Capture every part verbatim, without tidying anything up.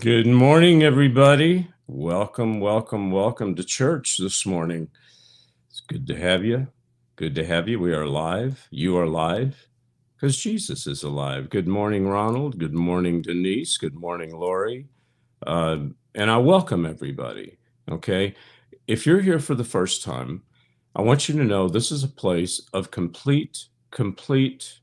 Good morning, everybody. Welcome, welcome, welcome to church this morning. It's good to have you. Good to have you. We are live. You are live because Jesus is alive. Good morning, Ronald. Good morning, Denise. Good morning, Lori. Uh, and I welcome everybody. Okay. If you're here for the first time, I want you to know this is a place of complete, complete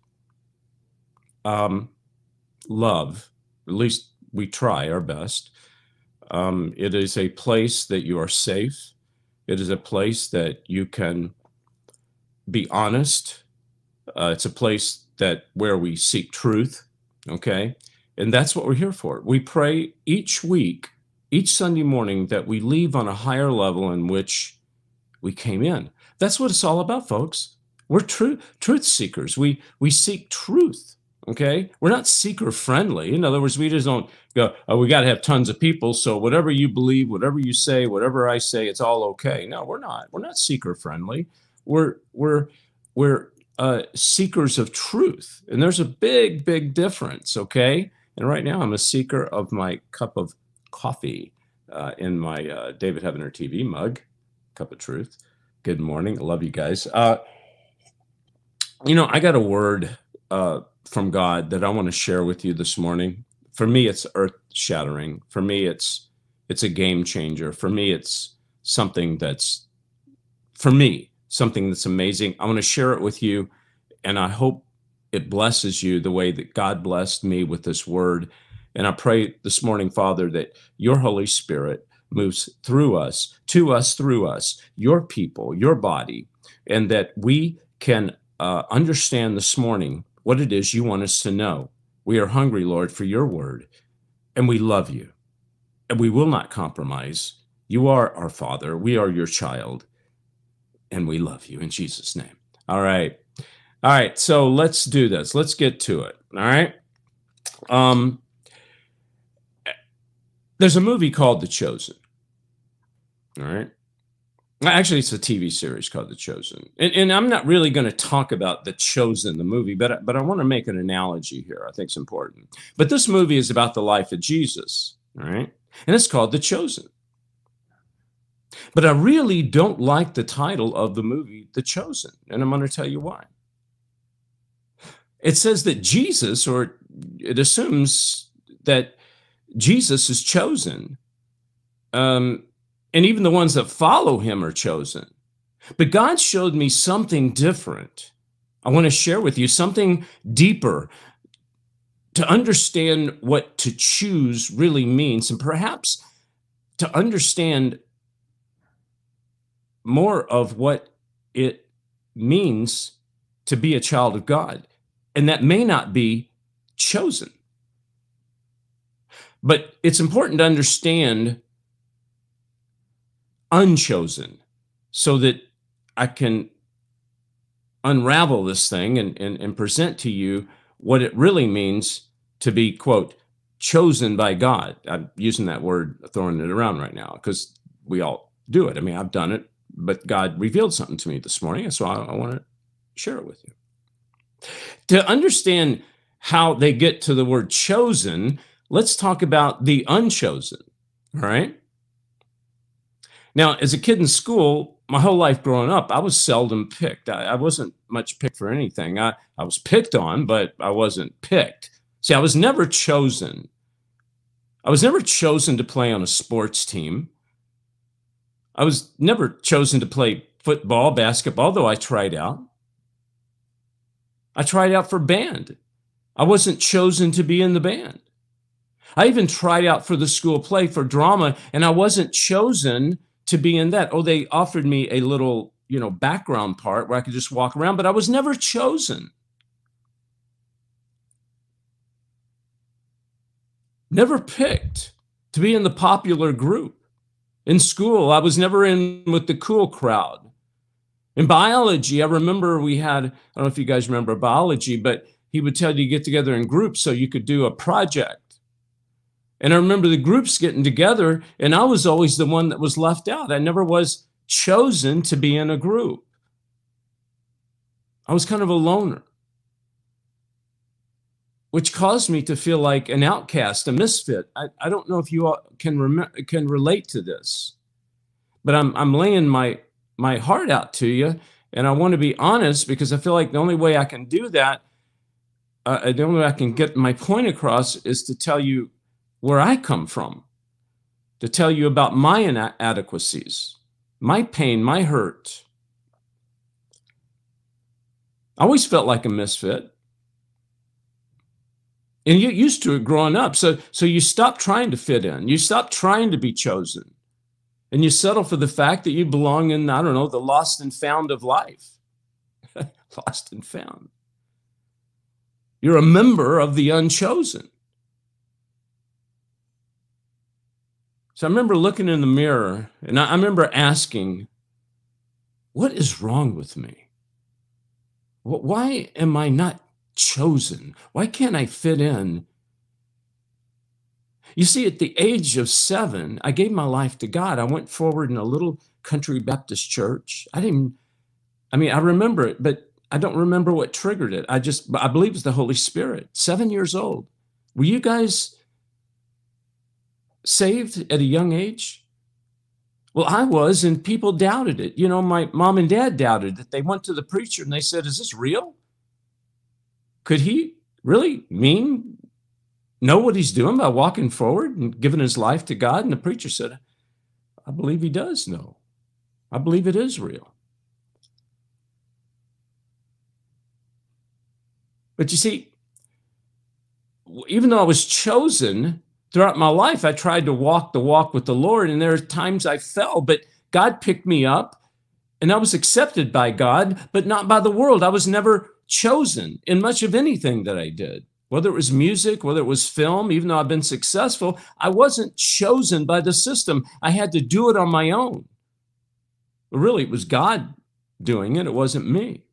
um, love. At least we try our best. Um, it is a place that you are safe. It is a place that you can be honest. Uh, it's a place that where we seek truth. Okay. And that's what we're here for. We pray each week, each Sunday morning, that we leave on a higher level in which we came in. That's what it's all about, folks. We're truth truth seekers. We we seek truth. Okay, we're not seeker friendly. In other words, we just don't go, oh, we got to have tons of people, so whatever you believe, whatever you say, whatever I say, it's all okay. No, we're not. We're not seeker friendly. We're we're we're uh, seekers of truth, and there's a big, big difference. Okay, and right now I'm a seeker of my cup of coffee uh, in my uh, David Heavener T V mug, cup of truth. Good morning. I love you guys. Uh, you know, I got a word uh, from God that I want to share with you this morning. For me, it's earth shattering. For me, it's it's a game changer. For me, it's something that's for me something that's amazing. I want to share it with you, and I hope it blesses you the way that God blessed me with this word. And I pray this morning, Father, that your Holy Spirit moves through us, to us, through us, your people, your body, and that we can uh, understand this morning what it is you want us to know. We are hungry, Lord, for your word, and we love you, and we will not compromise. You are our Father. We are your child, and we love you in Jesus' name. All right. All right. So let's do this. Let's get to it. All right. Um, there's a movie called The Chosen. All right. Actually, it's a T V series called The Chosen. And, and I'm not really going to talk about The Chosen, the movie, but, but I want to make an analogy here. I think it's important. But this movie is about the life of Jesus. All right. And it's called The Chosen. But I really don't like the title of the movie, The Chosen. And I'm going to tell you why. It says that Jesus, or it assumes that Jesus is chosen. Um, and even the ones that follow him are chosen. But God showed me something different. I want to share with you something deeper to understand what to choose really means, and perhaps to understand more of what it means to be a child of God. And that may not be chosen. But it's important to understand unchosen so that I can unravel this thing and, and, and present to you what it really means to be, quote, chosen by God. I'm using that word, throwing it around right now, because we all do it. I mean, I've done it, but God revealed something to me this morning, so I, I want to share it with you. To understand how they get to the word chosen, let's talk about the unchosen, all right? Now, as a kid in school, my whole life growing up, I was seldom picked. I, I wasn't much picked for anything. I, I was picked on, but I wasn't picked. See, I was never chosen. I was never chosen to play on a sports team. I was never chosen to play football, basketball, though I tried out. I tried out for band. I wasn't chosen to be in the band. I even tried out for the school play for drama, and I wasn't chosen to be in that. Oh, they offered me a little, you know, background part where I could just walk around, but I was never chosen. Never picked to be in the popular group. In school, I was never in with the cool crowd. In biology, I remember we had, I don't know if you guys remember biology, but he would tell you to get together in groups so you could do a project. And I remember the groups getting together, and I was always the one that was left out. I never was chosen to be in a group. I was kind of a loner. which caused me to feel like an outcast, a misfit. I, I don't know if you all can rem- can relate to this, but I'm I'm laying my my heart out to you, and I want to be honest because I feel like the only way I can do that, uh, the only way I can get my point across is to tell you where I come from, to tell you about my inadequacies, my pain, my hurt. I always felt like a misfit. And you used to it growing up. So, so you stop trying to fit in. You stop trying to be chosen. And you settle for the fact that you belong in, I don't know, the lost and found of life. Lost and found. You're a member of the unchosen. So I remember looking in the mirror, and I remember asking, what is wrong with me? Why am I not chosen? Why can't I fit in? You see, at the age of seven, I gave my life to God. I went forward in a little country Baptist church. I didn't, I mean, I remember it, but I don't remember what triggered it. I just, I believe it's the Holy Spirit. Seven years old. Were you guys saved at a young age? Well, I was, and people doubted it. You know, my mom and dad doubted it. They went to the preacher and they said, is this real? Could he really mean know what he's doing by walking forward and giving his life to God? And the preacher said, I believe he does know. I believe it is real. But you see, even though I was chosen throughout my life, I tried to walk the walk with the Lord, and there are times I fell, but God picked me up, and I was accepted by God, but not by the world. I was never chosen in much of anything that I did. Whether it was music, whether it was film, even though I've been successful, I wasn't chosen by the system. I had to do it on my own. But really, it was God doing it. It wasn't me.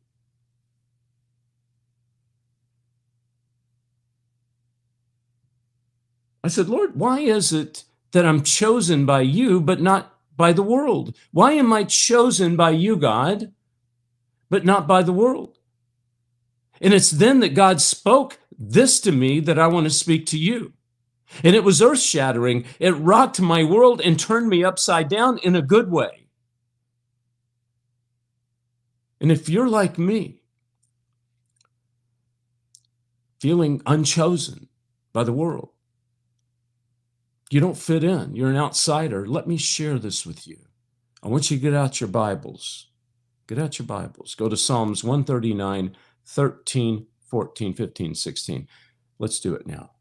I said, Lord, why is it that I'm chosen by you, but not by the world? Why am I chosen by you, God, but not by the world? And it's then that God spoke this to me that I want to speak to you. And it was earth-shattering. It rocked my world and turned me upside down in a good way. And if you're like me, feeling unchosen by the world, you don't fit in, you're an outsider, let me share this with you. I want you to get out your Bibles. Get out your Bibles. Go to Psalms one thirty-nine, thirteen, fourteen, fifteen, sixteen. Let's do it now.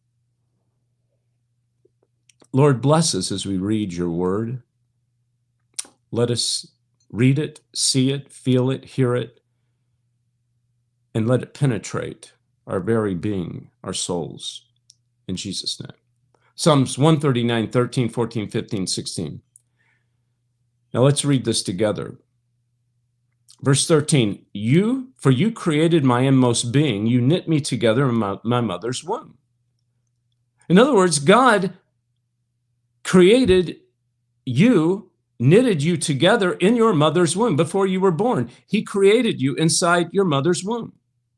Lord, bless us as we read your word. Let us read it, see it, feel it, hear it, and let it penetrate our very being, our souls. In Jesus' name. Psalms one thirty-nine, thirteen, fourteen, fifteen, sixteen. Now let's read this together. Verse thirteen, you, for you created my inmost being, you knit me together in my, my mother's womb. In other words, God created you, knitted you together in your mother's womb before you were born. He created you inside your mother's womb.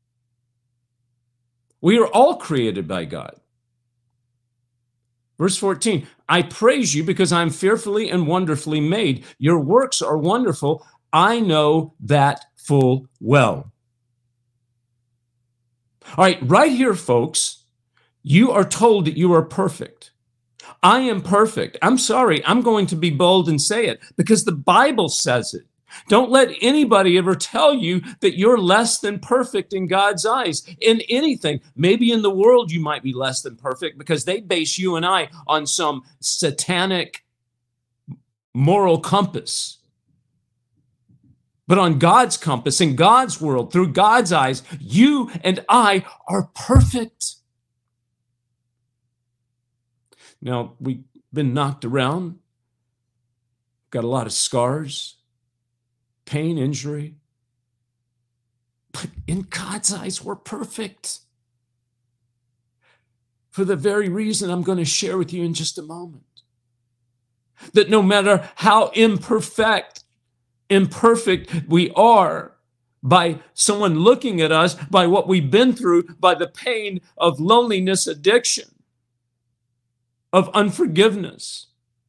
We are all created by God. Verse fourteen, I praise you because I'm fearfully and wonderfully made. Your works are wonderful. I know that full well. All right, right here, folks, you are told that you are perfect. I am perfect. I'm sorry, I'm going to be bold and say it because the Bible says it. Don't let anybody ever tell you that you're less than perfect in God's eyes in anything. Maybe in the world you might be less than perfect because they base you and I on some satanic moral compass. But on God's compass, in God's world, through God's eyes, you and I are perfect. Now, we've been knocked around, got a lot of scars, pain, injury. But in God's eyes, we're perfect. For the very reason I'm going to share with you in just a moment. That no matter how imperfect, imperfect we are, by someone looking at us, by what we've been through, by the pain of loneliness, addiction, of unforgiveness,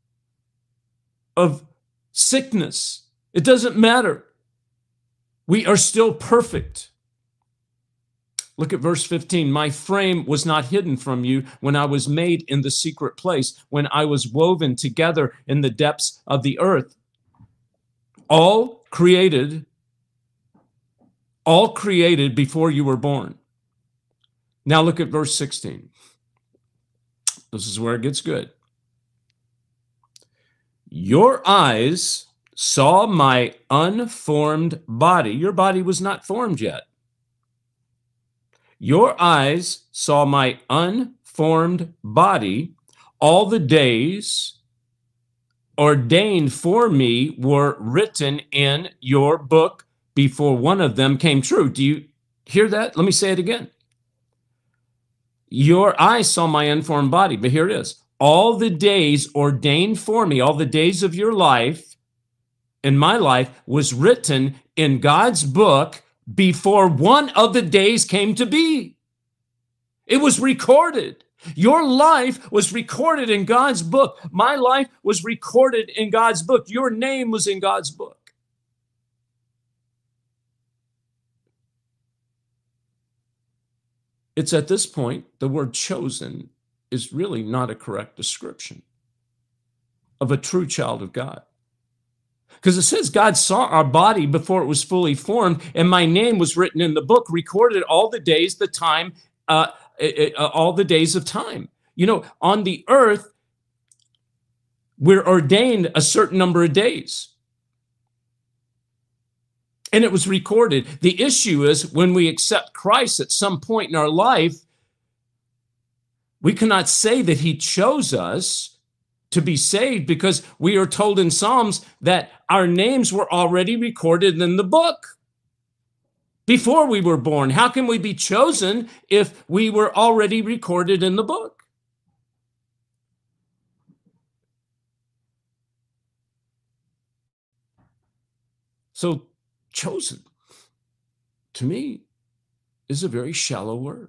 of sickness. It doesn't matter. We are still perfect. Look at verse fifteen. My frame was not hidden from you when I was made in the secret place, when I was woven together in the depths of the earth. All created, all created before you were born. Now look at verse sixteen. This is where it gets good. Your eyes saw my unformed body. Your body was not formed yet. Your eyes saw my unformed body. All the days ordained for me were written in your book before one of them came true. Do you hear that? Let me say it again. Your eyes saw my unformed body, but here it is. All the days ordained for me, all the days of your life, in my life, was written in God's book before one of the days came to be. It was recorded. Your life was recorded in God's book. My life was recorded in God's book. Your name was in God's book. It's at this point, the word chosen is really not a correct description of a true child of God. Because it says God saw our body before it was fully formed, and my name was written in the book, recorded all the days, the time, uh, it, uh, all the days of time. You know, on the earth, we're ordained a certain number of days. And it was recorded. The issue is when we accept Christ at some point in our life, we cannot say that he chose us to be saved because we are told in Psalms that our names were already recorded in the book before we were born. How can we be chosen if we were already recorded in the book? So chosen, to me, is a very shallow word.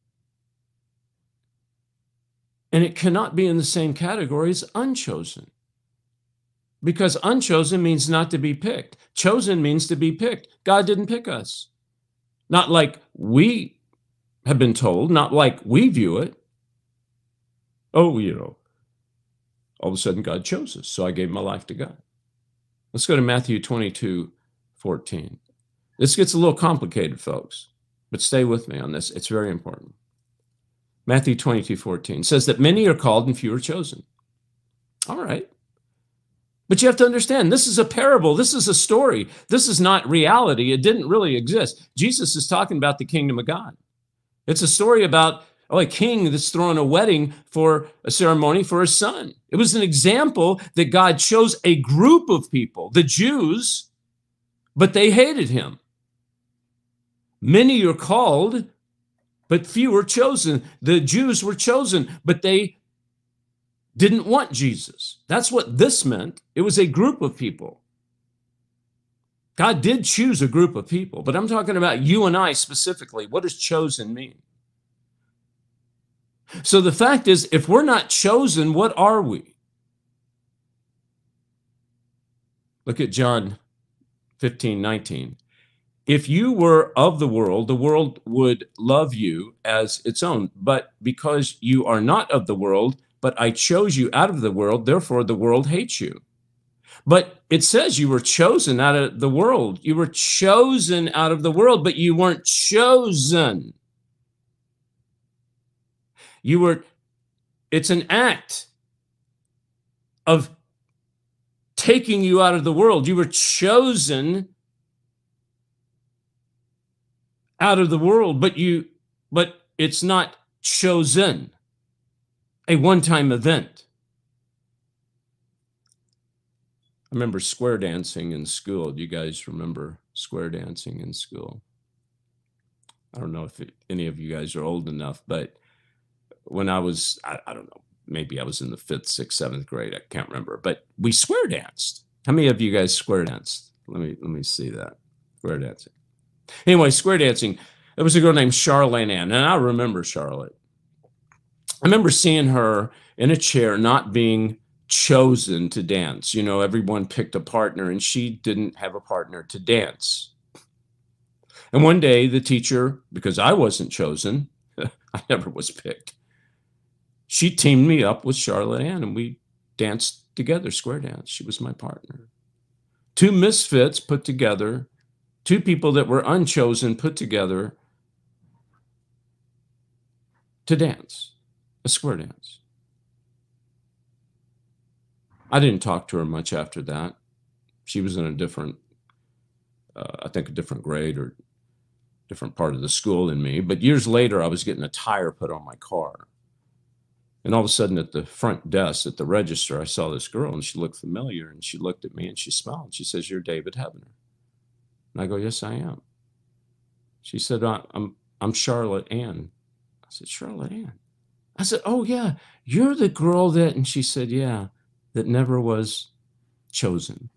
And it cannot be in the same category as unchosen. Because unchosen means not to be picked. Chosen means to be picked. God didn't pick us. Not like we have been told, not like we view it. Oh, you know, all of a sudden God chose us, so I gave my life to God. Let's go to Matthew twenty-two fourteen. This gets a little complicated, folks, but stay with me on this. It's very important. Matthew twenty-two fourteen says that many are called and few are chosen. All right. But you have to understand, this is a parable. This is a story. This is not reality. It didn't really exist. Jesus is talking about the kingdom of God. It's a story about oh, a king that's throwing a wedding for a ceremony for his son. It was an example that God chose a group of people, the Jews, but they hated him. Many are called, but few are chosen. The Jews were chosen, but they didn't want Jesus. That's what this meant. It was a group of people. God did choose a group of people, but I'm talking about you and I specifically. What does chosen mean? So the fact is, if we're not chosen, what are we? Look at John fifteen nineteen. If you were of the world, the world would love you as its own. But because you are not of the world, but I chose you out of the world, therefore the world hates you. But it says you were chosen out of the world. You were chosen out of the world, but you weren't chosen. You were, it's an act of taking you out of the world. You were chosen out of the world, but you, but it's not chosen, a one-time event. I remember square dancing in school. Do you guys remember square dancing in school? I don't know if it, any of you guys are old enough, but when I was, I, I don't know, maybe I was in the fifth, sixth, seventh grade. I can't remember, but we square danced. How many of you guys square danced? Let me, let me see that. Square dancing. Anyway, square dancing. There was a girl named Charlotte Ann, and I remember Charlotte. I remember seeing her in a chair not being chosen to dance. You know, everyone picked a partner, and she didn't have a partner to dance. And one day, the teacher, because I wasn't chosen, I never was picked, she teamed me up with Charlotte Ann, and we danced together, square dance. She was my partner. Two misfits put together, two people that were unchosen put together to dance, a square dance. I didn't talk to her much after that. She was in a different, uh, I think a different grade or different part of the school than me. But years later, I was getting a tire put on my car. And all of a sudden at the front desk, at the register, I saw this girl and she looked familiar and she looked at me and she smiled. She says, "You're David Hebner." And I go, "Yes, I am." She said, I'm, I'm Charlotte Ann." I said, "Charlotte Ann?" I said, "Oh yeah, you're the girl that," and she said, "Yeah, that never was chosen."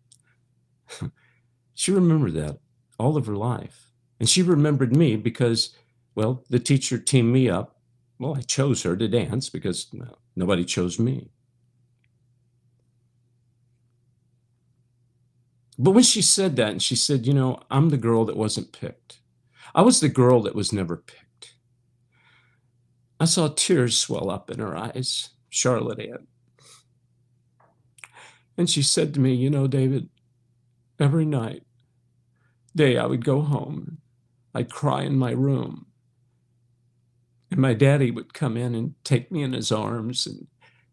She remembered that all of her life. And she remembered me because, well, the teacher teamed me up. Well, I chose her to dance because well, nobody chose me. But when she said that, and she said, "You know, I'm the girl that wasn't picked. I was the girl that was never picked," I saw tears swell up in her eyes, Charlotte Ann. And she said to me, "You know, David, every night, day I would go home, I'd cry in my room. And my daddy would come in and take me in his arms. And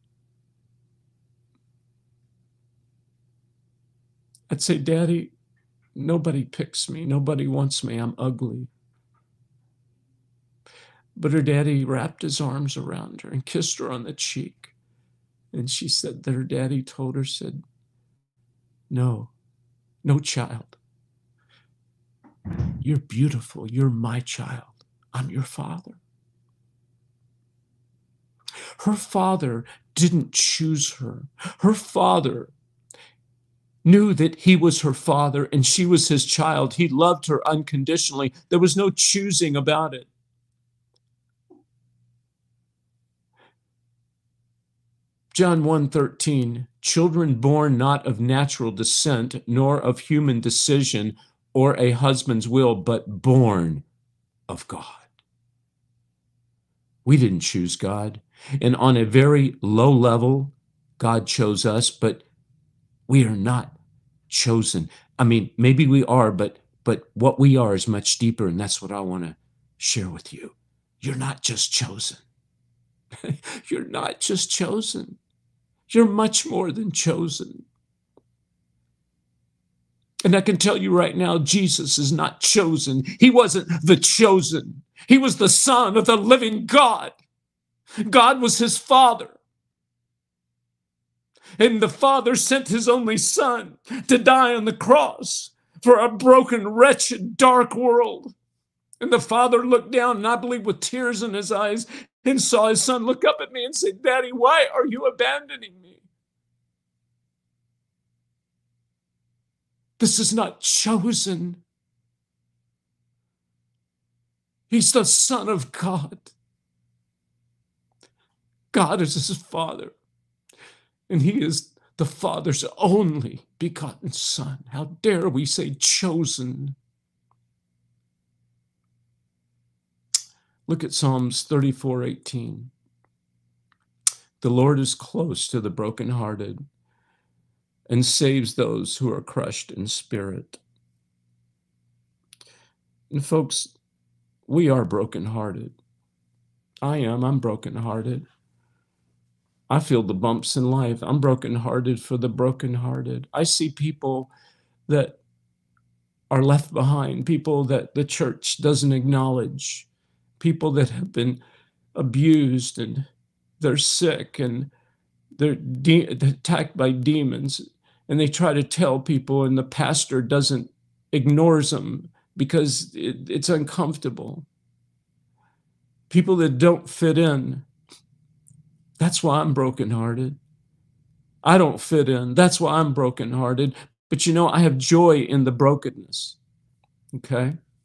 I'd say, 'Daddy, nobody picks me. Nobody wants me. I'm ugly.' But her daddy wrapped his arms around her and kissed her on the cheek. And she said that her daddy told her, said, 'No, no, child. You're beautiful. You're my child. I'm your father.' Her father didn't choose her. Her father knew that he was her father and she was his child. He loved her unconditionally. There was no choosing about it. John one thirteen, children born not of natural descent, nor of human decision or a husband's will, but born of God. We didn't choose God. And on a very low level, God chose us, but we are not chosen. I mean, maybe we are, but but what we are is much deeper, and that's what I want to share with you. You're not just chosen. You're not just chosen. You're much more than chosen. And I can tell you right now, Jesus is not chosen. He wasn't the chosen. He was the Son of the living God. God was his Father. And the Father sent his only Son to die on the cross for a broken, wretched, dark world. And the Father looked down, and I believe with tears in his eyes, and saw his Son look up at me and say, "Daddy, why are you abandoning me? This is not chosen." He's the Son of God. God is his Father. And he is the Father's only begotten Son. How dare we say chosen? Look at Psalms thirty-four eighteen. The Lord is close to the brokenhearted and saves those who are crushed in spirit. And folks, we are brokenhearted. I am. I'm brokenhearted. I feel the bumps in life. I'm brokenhearted for the brokenhearted. I see people that are left behind, people that the church doesn't acknowledge, people that have been abused and they're sick and they're de- attacked by demons, and they try to tell people, and the pastor doesn't, ignores them because it, it's uncomfortable. People that don't fit in. That's why I'm brokenhearted. I don't fit in. That's why I'm brokenhearted. But you know, I have joy in the brokenness. Okay?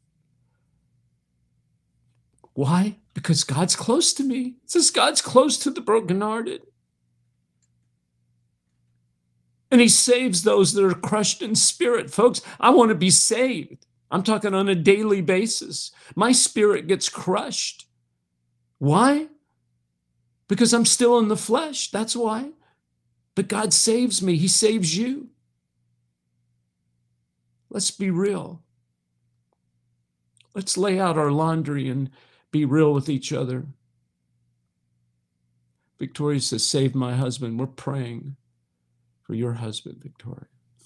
Why? Because God's close to me. It says God's close to the brokenhearted. And he saves those that are crushed in spirit. Folks, I want to be saved. I'm talking on a daily basis. My spirit gets crushed. Why? Because I'm still in the flesh. That's why. But God saves me. He saves you. Let's be real. Let's lay out our laundry and be real with each other. Victoria says, save my husband. We're praying for your husband, Victoria.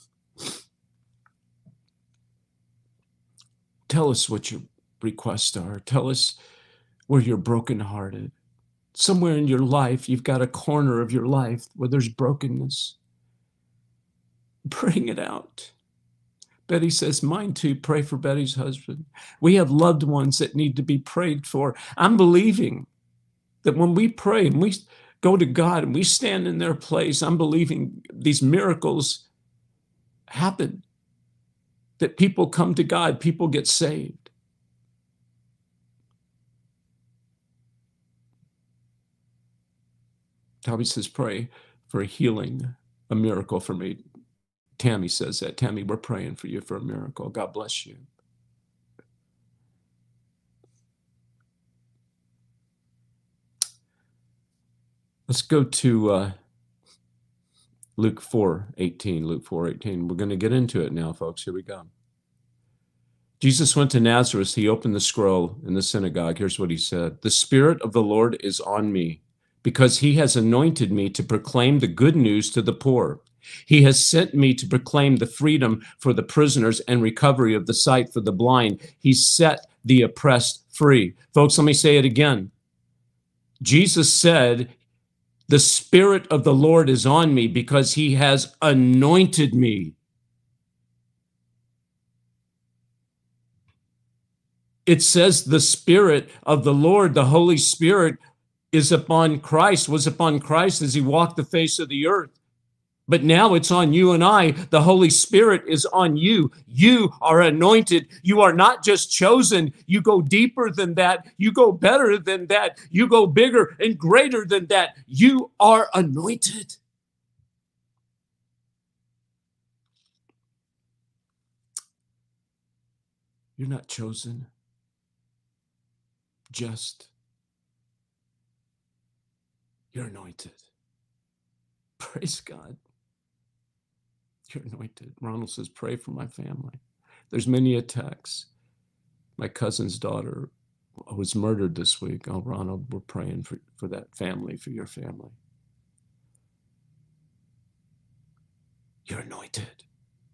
Tell us what your requests are. Tell us where you're brokenhearted. Somewhere in your life, you've got a corner of your life where there's brokenness. Bring it out. Betty says, mine too. Pray for Betty's husband. We have loved ones that need to be prayed for. I'm believing that when we pray and we go to God and we stand in their place, I'm believing these miracles happen, that people come to God, people get saved. Tommy says, pray for a healing, a miracle for me. Tammy says that. Tammy, we're praying for you for a miracle. God bless you. Let's go to uh, Luke four eighteen. Luke four eighteen. We're going to get into it now, folks. Here we go. Jesus went to Nazareth. He opened the scroll in the synagogue. Here's what he said. The Spirit of the Lord is on me, because he has anointed me to proclaim the good news to the poor. He has sent me to proclaim the freedom for the prisoners and recovery of the sight for the blind. He set the oppressed free. Folks, let me say it again. Jesus said, the Spirit of the Lord is on me because he has anointed me. It says the Spirit of the Lord, the Holy Spirit, is upon Christ, was upon Christ as he walked the face of the earth. But now it's on you and I. The Holy Spirit is on you. You are anointed. You are not just chosen. You go deeper than that. You go better than that. You go bigger and greater than that. You are anointed. You're not chosen. Just. You're anointed. Praise God. You're anointed. Ronald says, pray for my family. There's many attacks. My cousin's daughter was murdered this week. Oh, Ronald, we're praying for, for that family, for your family. You're anointed.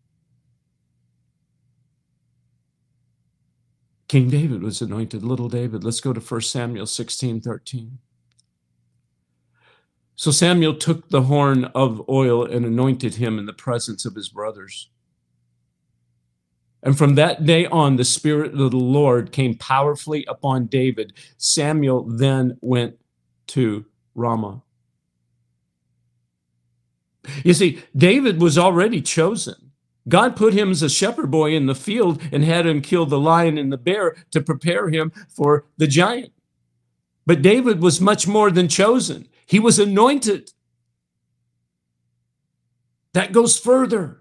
King David was anointed, little David. Let's go to First Samuel sixteen thirteen. So Samuel took the horn of oil and anointed him in the presence of his brothers. And from that day on, the Spirit of the Lord came powerfully upon David. Samuel then went to Ramah. You see, David was already chosen. God put him as a shepherd boy in the field and had him kill the lion and the bear to prepare him for the giant. But David was much more than chosen. He was anointed. That goes further.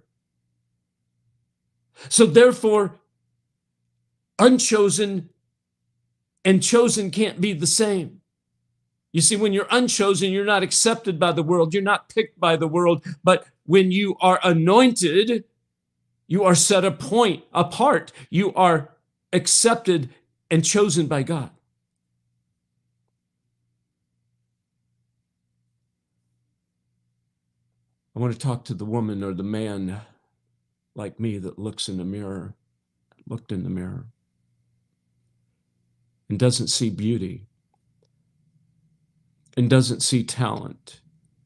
So therefore, unchosen and chosen can't be the same. You see, when you're unchosen, you're not accepted by the world. You're not picked by the world. But when you are anointed, you are set a point apart. You are accepted and chosen by God. I want to talk to the woman or the man like me that looks in the mirror, looked in the mirror, and doesn't see beauty, and doesn't see talent.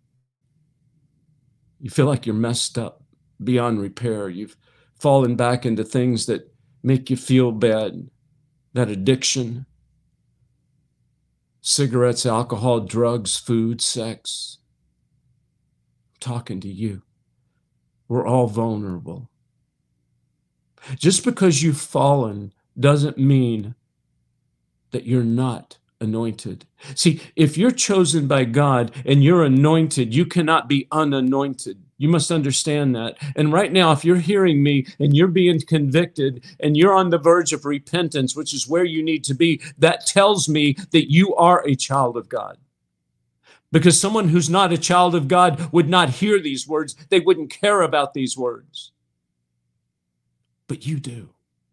You feel like you're messed up beyond repair. You've fallen back into things that make you feel bad, that addiction, cigarettes, alcohol, drugs, food, sex. Talking to you. We're all vulnerable. Just because you've fallen doesn't mean that you're not anointed. See, if you're chosen by God and you're anointed, you cannot be unanointed. You must understand that. And right now, if you're hearing me and you're being convicted and you're on the verge of repentance, which is where you need to be, that tells me that you are a child of God. Because someone who's not a child of God would not hear these words. They wouldn't care about these words. But you do.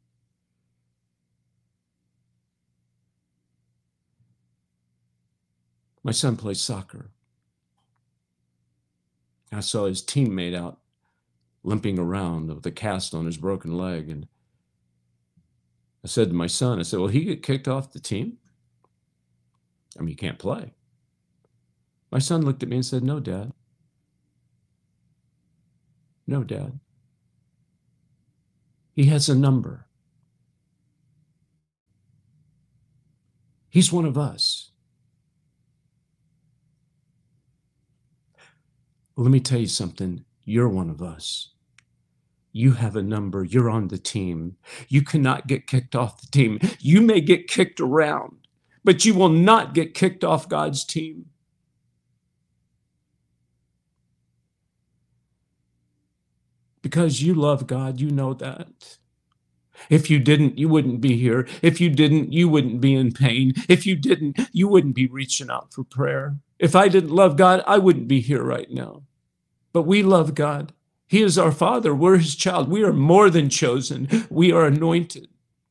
My son plays soccer. I saw his teammate out limping around with a cast on his broken leg. And I said to my son, I said, will he get kicked off the team? I mean, he can't play. My son looked at me and said, no, Dad. No, Dad. He has a number. He's one of us. Let me tell you something. You're one of us. You have a number. You're on the team. You cannot get kicked off the team. You may get kicked around, but you will not get kicked off God's team. Because you love God, you know that. If you didn't, you wouldn't be here. If you didn't, you wouldn't be in pain. If you didn't, you wouldn't be reaching out for prayer. If I didn't love God, I wouldn't be here right now. But we love God. He is our Father. We're his child. We are more than chosen. We are anointed.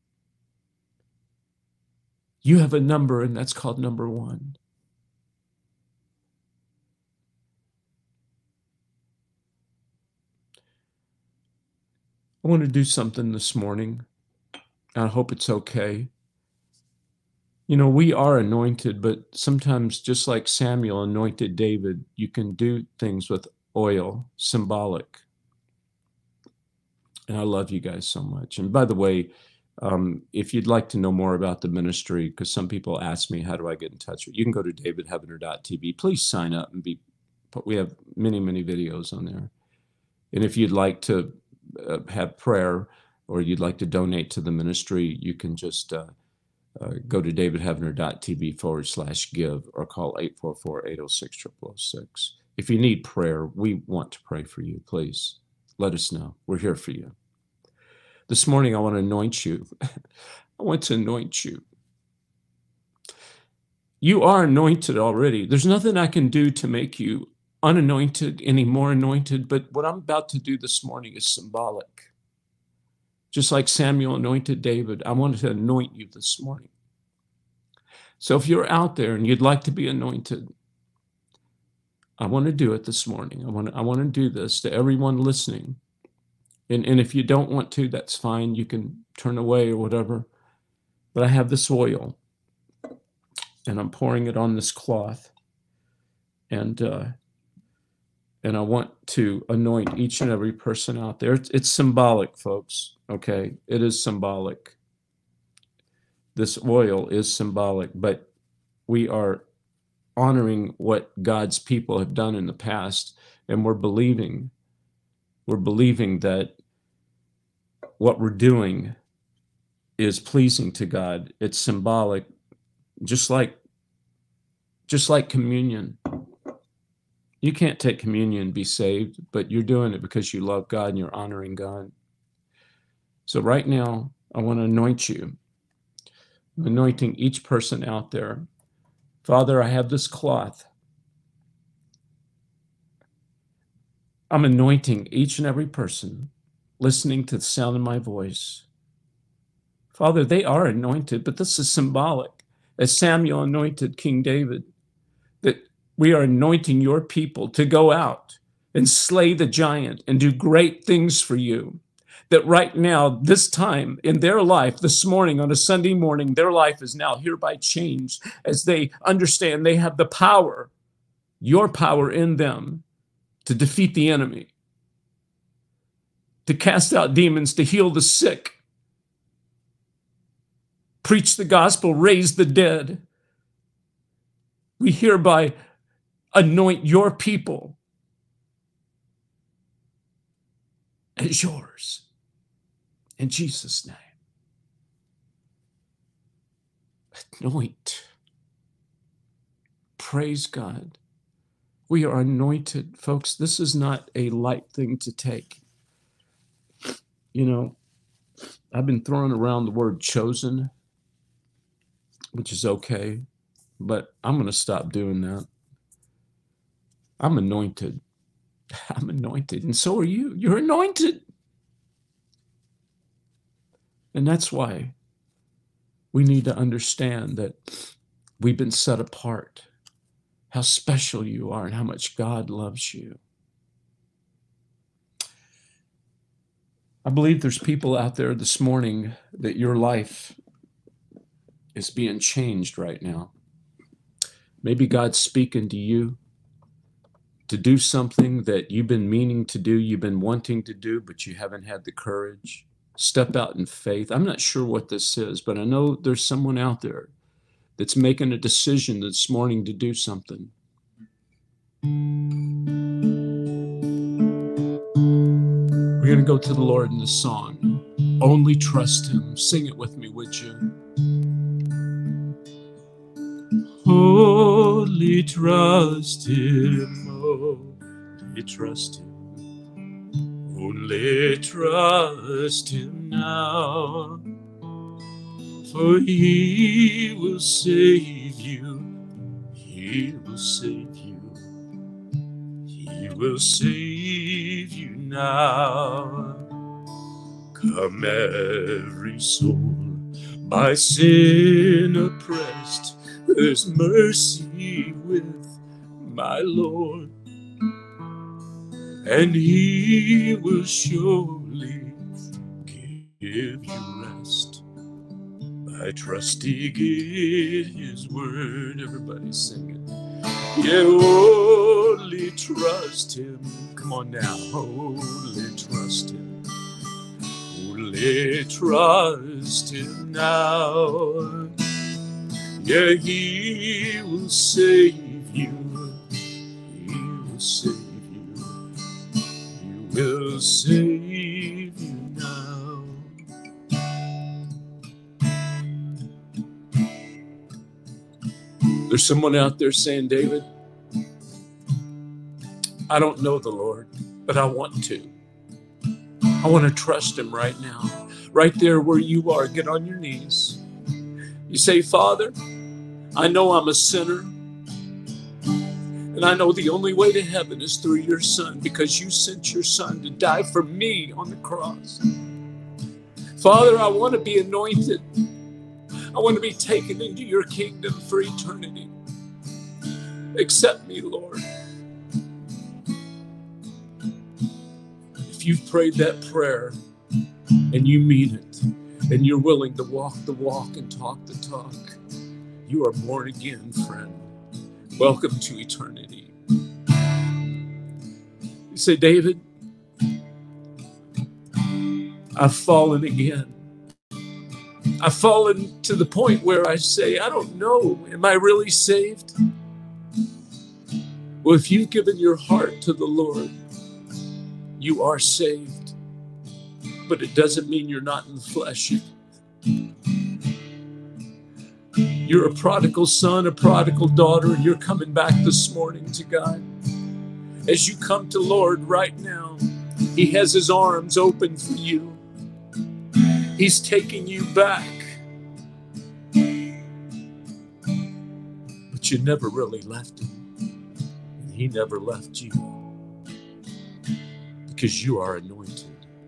You have a number, and that's called number one. I want to do something this morning. I hope it's okay. You know, we are anointed, but sometimes, just like Samuel anointed David, you can do things with oil, symbolic. And I love you guys so much. And by the way, um, if you'd like to know more about the ministry, because some people ask me, how do I get in touch with you? You can go to david heavener dot t v. Please sign up and be, we have many, many videos on there. And if you'd like to uh, have prayer or you'd like to donate to the ministry, you can just uh, uh, go to david heavener dot t v forward slash give or call eight four four, eight oh six, zero zero zero six. If you need prayer, we want to pray for you. Please let us know. We're here for you. This morning, I want to anoint you. I want to anoint you. You are anointed already. There's nothing I can do to make you unanointed, any more anointed, but what I'm about to do this morning is symbolic. Just like Samuel anointed David, I wanted to anoint you this morning. So if you're out there and you'd like to be anointed, I want to do it this morning. I want to, I want to do this to everyone listening. And, and if you don't want to, that's fine. You can turn away or whatever. But I have this oil, and I'm pouring it on this cloth. And uh, and I want to anoint each and every person out there. It's, it's symbolic, folks, okay? It is symbolic. This oil is symbolic, but we are honoring what God's people have done in the past, and we're believing, we're believing that what we're doing is pleasing to God. It's symbolic, just like, just like communion. You can't take communion and be saved, but you're doing it because you love God and you're honoring God. So right now, I want to anoint you. I'm anointing each person out there. Father, I have this cloth. I'm anointing each and every person listening to the sound of my voice. Father, they are anointed, but this is symbolic. As Samuel anointed King David, that we are anointing your people to go out and slay the giant and do great things for you. That right now, this time in their life, this morning on a Sunday morning, their life is now hereby changed as they understand they have the power, your power in them, to defeat the enemy, to cast out demons, to heal the sick, preach the gospel, raise the dead. We hereby anoint your people as yours. In Jesus' name. Anoint. Praise God. We are anointed, folks. This is not a light thing to take. You know, I've been throwing around the word chosen, which is okay, but I'm going to stop doing that. I'm anointed. I'm anointed, and so are you. You're anointed. And that's why we need to understand that we've been set apart, how special you are, and how much God loves you. I believe there's people out there this morning that your life is being changed right now. Maybe God's speaking to you to do something that you've been meaning to do, you've been wanting to do, but you haven't had the courage. Step out in faith. I'm not sure what this is, but I know there's someone out there that's making a decision this morning to do something. We're going to go to the Lord in this song. Only trust Him. Sing it with me, would you? Only trust Him. Only trust Him. Only trust Him now. For He will save you. He will save you. He will save you now. Come every soul by sin oppressed, there's mercy with my Lord, and He will surely give you rest by trusting in His word. Everybody sing it. Yeah, only trust Him. Come on now, only trust Him. Only trust Him now. Yeah, He will save you. He will save you. He will save you now. There's someone out there saying, David, I don't know the Lord, but I want to. I want to trust Him right now. Right there where you are, get on your knees. You say, Father, I know I'm a sinner, and I know the only way to heaven is through your Son, because you sent your Son to die for me on the cross. Father, I want to be anointed. I want to be taken into your kingdom for eternity. Accept me, Lord. If you've prayed that prayer and you mean it, and you're willing to walk the walk and talk the talk, you are born again, friend. Welcome to eternity. You say, David, I've fallen again. I've fallen to the point where I say, I don't know, am I really saved? Well, if you've given your heart to the Lord, you are saved. But it doesn't mean you're not in the flesh. You're a prodigal son, a prodigal daughter, and you're coming back this morning to God. As you come to Lord right now, He has His arms open for you. He's taking you back. But you never really left Him. And He never left you. Because you are anointed.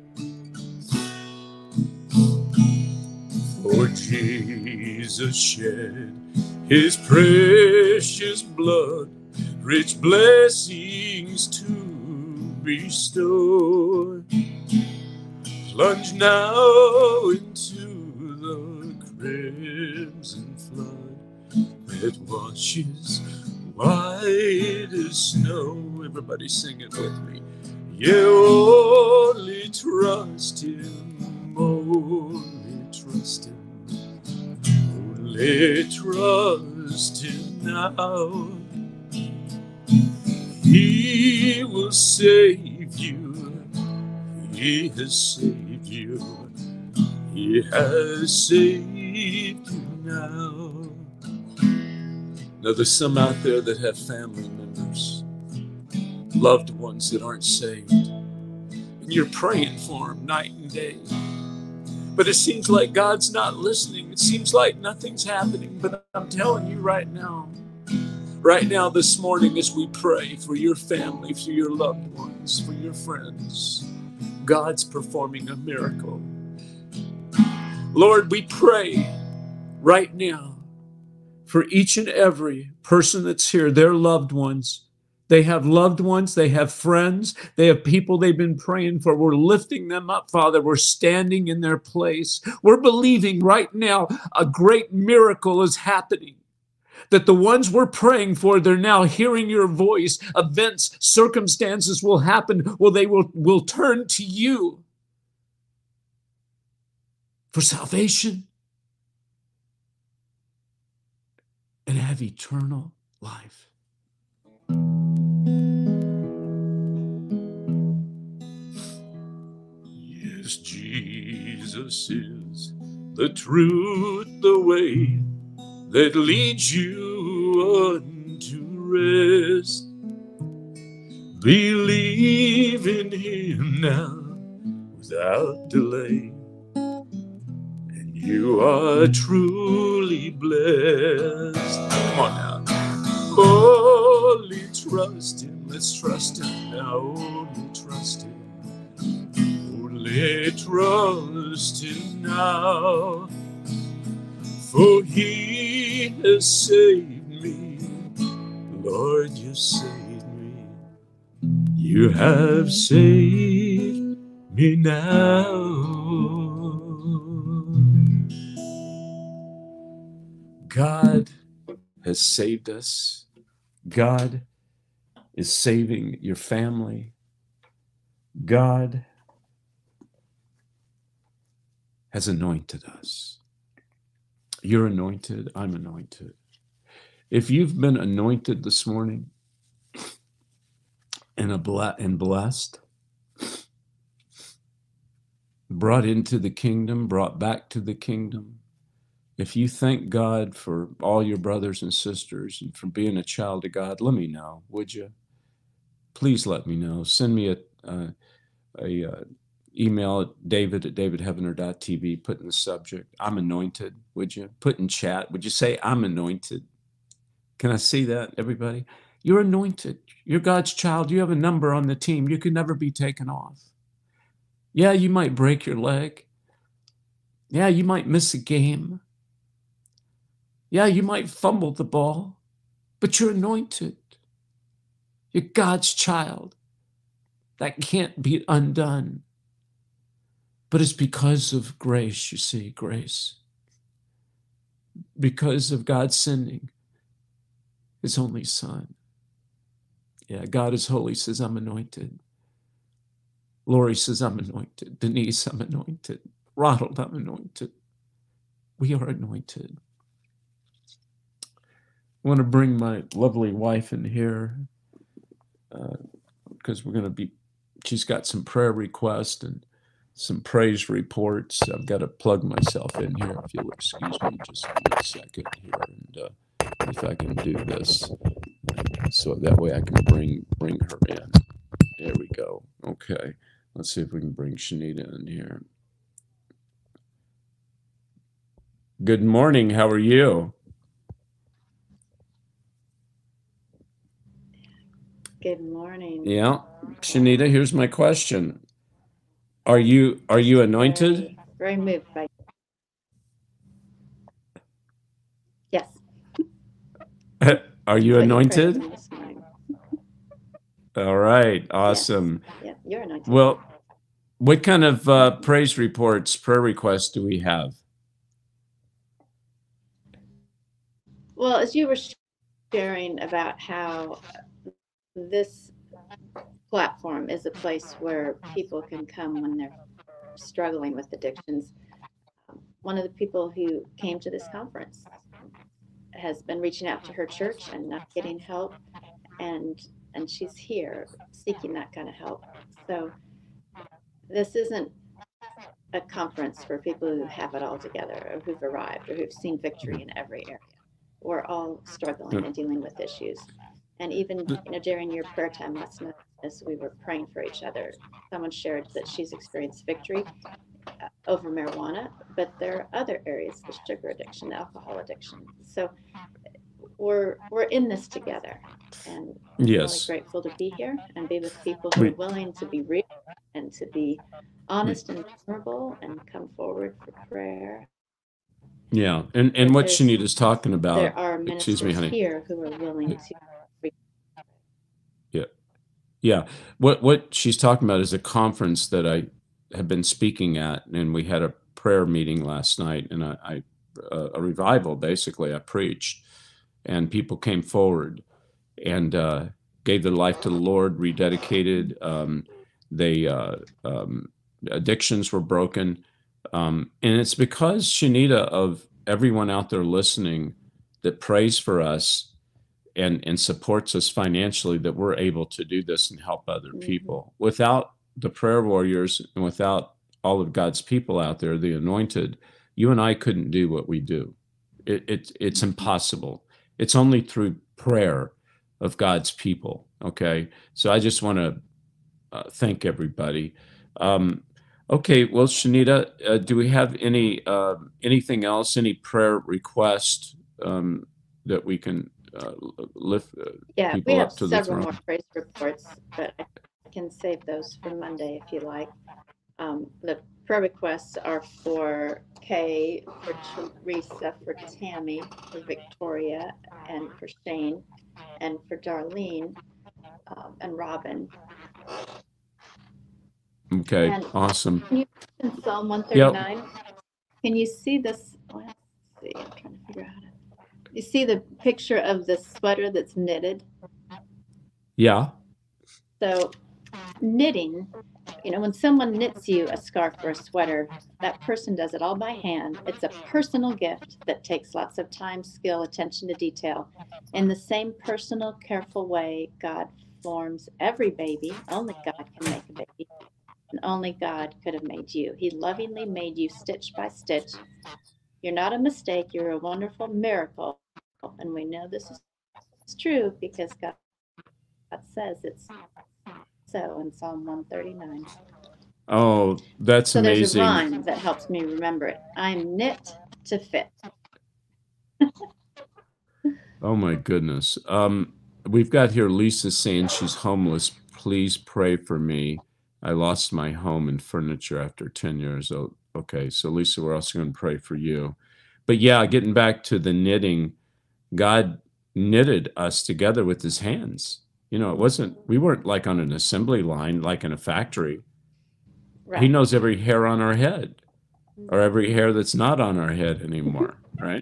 For Jesus shed His precious blood, rich blessings to bestow. Plunge now into the crimson flood that washes white as snow. Everybody sing it with me. Yeah, only trust Him, only trust Him, only trust Him now. He will save you, He has saved you, He has saved you now. Now, there's some out there that have family members, loved ones that aren't saved, and you're praying for them night and day. But it seems like God's not listening. It seems like nothing's happening. But I'm telling you right now, right now this morning, as we pray for your family, for your loved ones, for your friends, God's performing a miracle. Lord, we pray right now for each and every person that's here, their loved ones. They have loved ones, they have friends, they have people they've been praying for. We're lifting them up, Father. We're standing in their place. We're believing right now a great miracle is happening. That the ones we're praying for, they're now hearing your voice. Events, circumstances will happen. Well, they will, will turn to you for salvation and have eternal life. Yes, Jesus is the truth, the way that leads you unto rest. Believe in him now without delay, and you are truly blessed. Come on now. Only trust him. Let's trust him now. Only trust him. Only trust him now. For he has saved me. Lord, you saved me. You have saved me now. God has saved us. God is saving your family. God has anointed us. You're anointed. I'm anointed. If you've been anointed this morning and, a ble- and blessed, brought into the kingdom, brought back to the kingdom, if you thank God for all your brothers and sisters and for being a child of God, let me know, would you? Please let me know. Send me a, uh, a uh, email at david at david heavener dot t v. Put in the subject, I'm anointed, would you? Put in chat, would you say, I'm anointed? Can I see that, everybody? You're anointed. You're God's child. You have a number on the team. You can never be taken off. Yeah, you might break your leg. Yeah, you might miss a game. Yeah, you might fumble the ball, but you're anointed. You're God's child. That can't be undone. But it's because of grace, you see, grace. Because of God sending his only son. Yeah, God is holy, says, I'm anointed. Lori says, I'm anointed. Denise, I'm anointed. Ronald, I'm anointed. We are anointed. I want to bring my lovely wife in here because uh, we're going to be, she's got some prayer requests and some praise reports. I've got to plug myself in here. If you'll excuse me just a second here, and uh, if I can do this, so that way I can bring bring her in. There we go. Okay, let's see if we can bring Shanita in here. Good morning. How are you? Good morning. Yeah, Shanita, here's my question. Are you are you anointed? Very, very moved by. Yes. Are you That's anointed? what you prayed this morning. All right, awesome. Yes. Yeah, you're anointed. Well, what kind of uh, praise reports, prayer requests do we have? Well, as you were sharing about how this platform is a place where people can come when they're struggling with addictions. One of the people who came to this conference has been reaching out to her church and not getting help, and and she's here seeking that kind of help. So this isn't a conference for people who have it all together or who've arrived or who've seen victory in every area. we're all struggling and dealing with issues. And even, you know, during your prayer time last night, as we were praying for each other, someone shared that she's experienced victory over marijuana, but there are other areas, the sugar addiction, alcohol addiction. So we're we're in this together, and I'm Yes. really grateful to be here and be with people who We- are willing to be real and to be honest and vulnerable and come forward for prayer. Yeah. And, and But what there's- Shanita's talking about, There are excuse me, ministers honey. here who are willing to. Yeah. Yeah. What, what she's talking about is a conference that I have been speaking at, and we had a prayer meeting last night, and I, I uh, a revival, basically, I preached, and people came forward and uh, gave their life to the Lord, rededicated. Um, they uh, um, addictions were broken, um, and it's because, Shanita, of everyone out there listening that prays for us and and supports us financially, that we're able to do this and help other Mhm. people. Without the prayer warriors and without all of God's people out there, the anointed, you and I couldn't do what we do. It, it it's impossible. It's only through prayer of God's people. Okay, so I just want to uh, thank everybody. Um, okay, well, Shanita, uh, do we have any uh, anything else? Any prayer request um, that we can uh, lift uh, Yeah, we people have up to the several throne? more praise reports, but I can save those for Monday if you like. Um, the prayer requests are for Kay, for Teresa, for Tammy, for Victoria, and for Shane, and for Darlene, um, and Robin. Okay, And awesome. Can you in Psalm one thirty-nine? Can you see this? Let's see. I'm trying to figure out how to. You see the picture of the sweater that's knitted? Yeah. So knitting, you know, when someone knits you a scarf or a sweater, that person does it all by hand. It's a personal gift that takes lots of time, skill, attention to detail. In the same personal, careful way, God forms every baby. Only God can make a baby, and only God could have made you. He lovingly made you stitch by stitch. You're not a mistake. You're a wonderful miracle. And we know this is true because God, God says it's so in Psalm one thirty-nine. Oh, that's So there's a amazing. rhyme that helps me remember it. I'm knit to fit. Oh my goodness. Um, we've got here Lisa saying she's homeless. Please pray for me. I lost my home and furniture after ten years. Oh, okay. So Lisa, we're also going to pray for you. But yeah, getting back to the knitting, God knitted us together with his hands. You know, it wasn't, we weren't like on an assembly line, like in a factory. Right. He knows every hair on our head or every hair that's not on our head anymore. Right.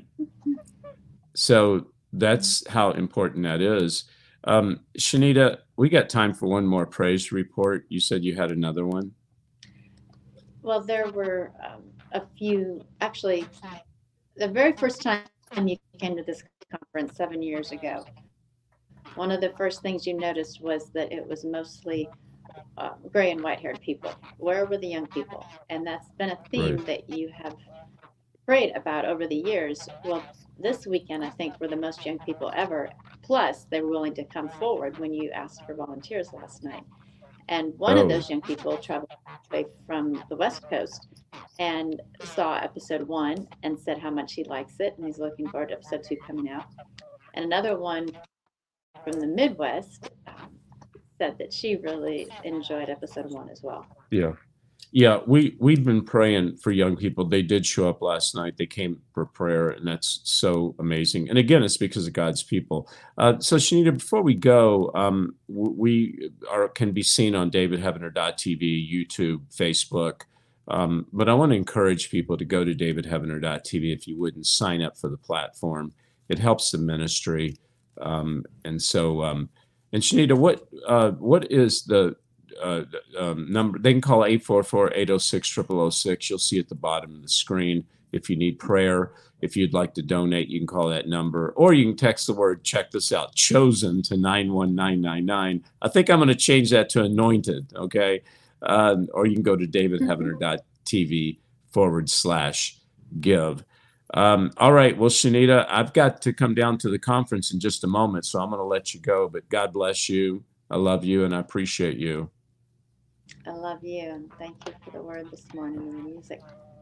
So that's how important that is. Um, Shanita, we got time for one more praise report. You said you had another one. Well, there were um, a few, actually, the very first time you came to this conference seven years ago, one of the first things you noticed was that it was mostly uh, gray and white haired people. Where were the young people? And that's been a theme Right. that you have prayed about over the years. Well, this weekend, I think, were the most young people ever. Plus, they were willing to come forward when you asked for volunteers last night. And one Oh. of those young people traveled away from the West Coast and saw episode one and said how much he likes it, and he's looking forward to episode two coming out. And another one from the Midwest um, said that she really enjoyed episode one as well. Yeah. Yeah, we, we've been praying for young people. They did show up last night. They came for prayer, and that's so amazing. And again, it's because of God's people. Uh, so, Shanita, before we go, um, we are can be seen on david heavener dot t v, YouTube, Facebook. Um, but I want to encourage people to go to david heavener dot t v if you would, and sign up for the platform. It helps the ministry. Um, and so, um, and Shanita, what uh, what is the Uh, um, number? They can call eight four four, eight oh six, zero zero zero six. You'll see at the bottom of the screen. If you need prayer, if you'd like to donate, you can call that number, or you can text the word, check this out, chosen, to nine one nine nine nine. I think I'm going to change that to anointed. Okay. Um, or you can go to david heavener dot t v forward slash give. Um, all right. Well, Shanita, I've got to come down to the conference in just a moment, so I'm going to let you go. But God bless you. I love you, and I appreciate you. I love you, and thank you for the word this morning and the music.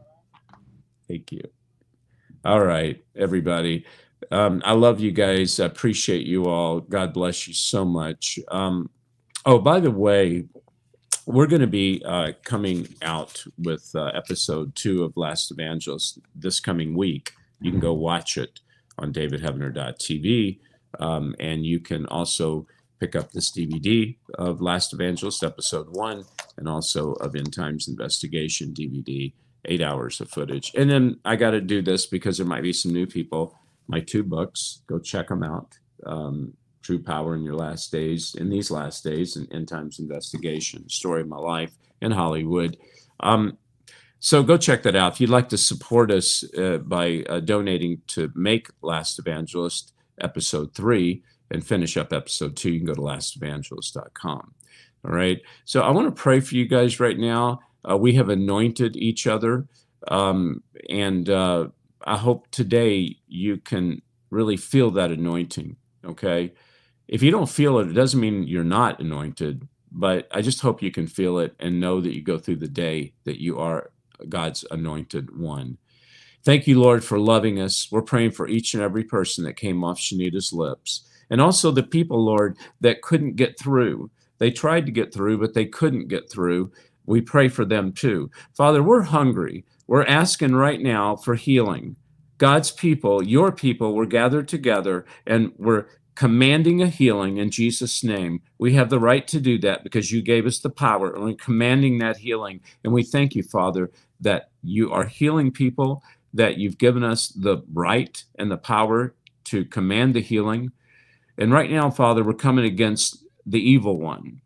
Thank you. All right, everybody. Um, I love you guys. I appreciate you all. God bless you so much. Um, oh, by the way, we're going to be uh, coming out with uh, episode two of Last Evangelist this coming week. You can go watch it on david heavener dot t v, um, and you can also pick up this D V D of Last Evangelist episode one, and also of End Times Investigation D V D, eight hours of footage. And then I got to do this because there might be some new people. My two books, go check them out. Um, True Power in Your Last Days, in These Last Days, and End Times Investigation, Story of My Life in Hollywood. Um, so go check that out. If you'd like to support us uh, by uh, donating to make Last Evangelist episode three and finish up episode two, you can go to last evangelist dot com. All right. So I want to pray for you guys right now. Uh, we have anointed each other. Um, and uh, I hope today you can really feel that anointing. Okay. If you don't feel it, it doesn't mean you're not anointed, but I just hope you can feel it and know that you go through the day that you are God's anointed one. Thank you, Lord, for loving us. We're praying for each and every person that came off Shanita's lips, and also the people, Lord, that couldn't get through. They tried to get through, but they couldn't get through. We pray for them too. Father, we're hungry. We're asking right now for healing. God's people, your people, we're gathered together and we're commanding a healing in Jesus' name. We have the right to do that because you gave us the power, and we're commanding that healing. And we thank you, Father, that you are healing people, that you've given us the right and the power to command the healing. And right now, Father, we're coming against the evil one,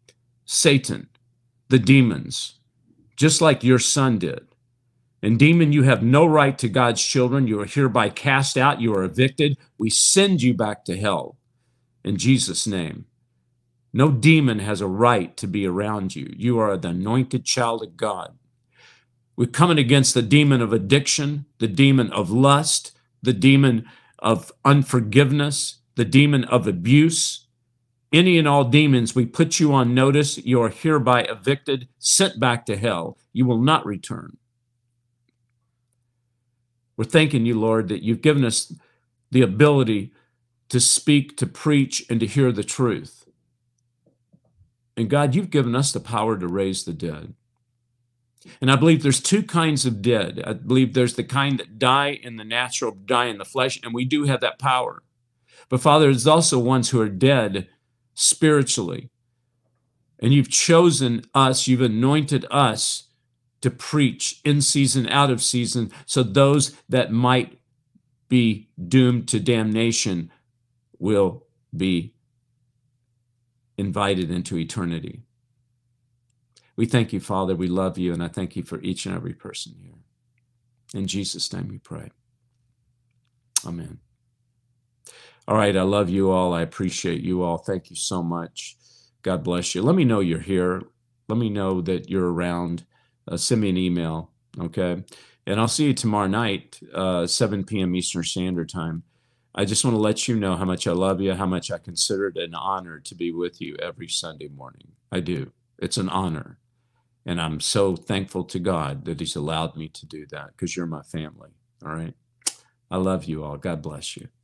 Satan, the demons, just like your son did. And demon, you have no right to God's children. You are hereby cast out. You are evicted. We send you back to hell in Jesus' name. No demon has a right to be around you. You are the anointed child of God. We're coming against the demon of addiction, the demon of lust, the demon of unforgiveness, the demon of abuse. Any and all demons, we put you on notice. You are hereby evicted, sent back to hell. You will not return. We're thanking you, Lord, that you've given us the ability to speak, to preach, and to hear the truth. And God, you've given us the power to raise the dead. And I believe there's two kinds of dead. I believe there's the kind that die in the natural, die in the flesh, and we do have that power. But Father, there's also ones who are dead spiritually. And you've chosen us, you've anointed us to preach in season, out of season, so those that might be doomed to damnation will be invited into eternity. We thank you, Father. We love you, and I thank you for each and every person here. In Jesus' name we pray. Amen. All right, I love you all. I appreciate you all. Thank you so much. God bless you. Let me know you're here. Let me know that you're around. Uh, send me an email, okay? And I'll see you tomorrow night, uh, seven p.m. Eastern Standard Time. I just want to let you know how much I love you, how much I consider it an honor to be with you every Sunday morning. I do. It's an honor. And I'm so thankful to God that he's allowed me to do that because you're my family, all right? I love you all. God bless you.